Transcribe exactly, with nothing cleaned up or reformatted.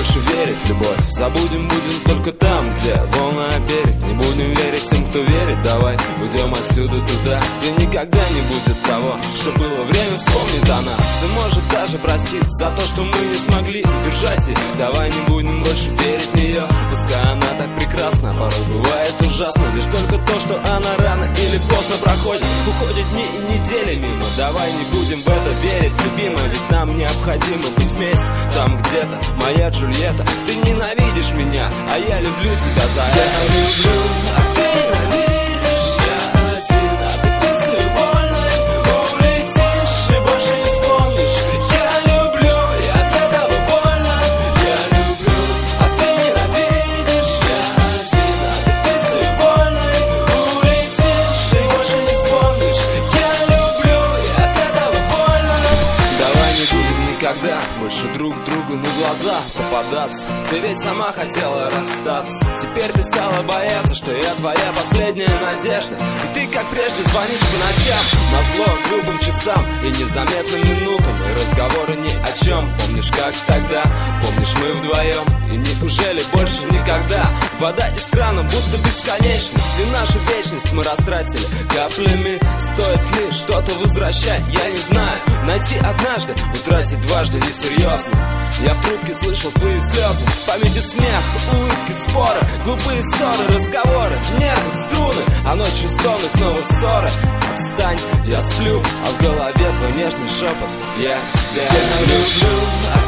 больше верить в любовь. Забудем будем только там, где волна берег. Не будем верить тем, кто верит. Давай уйдем отсюда туда, где никогда не будет того, что было. Время вспомнит о нас и может даже простить за то, что мы не смогли удержать. И давай не будем больше верить в нее. Пускай она так прекрасна, порой бывает ужасно. Лишь только то, что она рано или поздно проходит. Уходят дни и недели мимо. Давай не будем в это верить, любимая. Ведь нам необходимо быть вместе. Там где-то моя Джульетта. Ты ненавидишь меня, а я люблю тебя за это. Я люблю, а ты ненавидишь. Я один, а ты птицей вольной улетишь и больше не вспомнишь. Я люблю, и от этого больно. Я люблю, а ты ненавидишь. Я один, а ты птицей вольной улетишь и больше не вспомнишь. Я люблю, и от этого больно. Давай не будем никогда больше друг другу на глаза попадаться. Ты ведь сама хотела расстаться. Теперь ты стала бояться, что я твоя последняя надежда. И ты, как прежде, звонишь по ночам назло грубым часам и незаметным минутам. И разговоры ни о чем. Помнишь, как тогда? Помнишь, мы вдвоем? И неужели больше никогда? Вода из крана, будто бесконечность. И нашу вечность мы растратили каплями. Стоит ли что-то возвращать? Я не знаю. Найти однажды, утратить дважды несерьезно. Я в трубке слышал твои слезы. В памяти смех, улыбки, споры, глупые ссоры, разговоры, нервы, струны. А ночью стоны, снова ссоры. Отстань, я сплю, а в голове твой нежный шепот. Я тебя люблю, а